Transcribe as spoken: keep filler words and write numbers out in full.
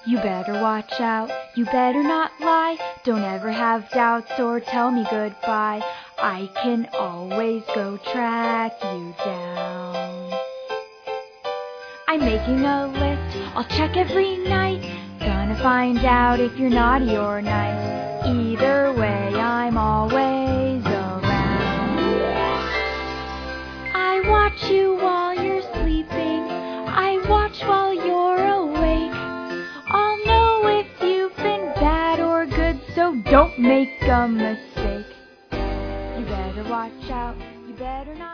You better watch out, you better not lie. Don't ever have doubts or tell me goodbye. I can always go track you down. I'm making a list, I'll check every night. Gonna find out if you're naughty or nice. Either way, I'm always around. I watch you while you're sleeping, I watch while you're awake. I'll know if you've been bad or good, so don't make a mistake. You better watch out, you better not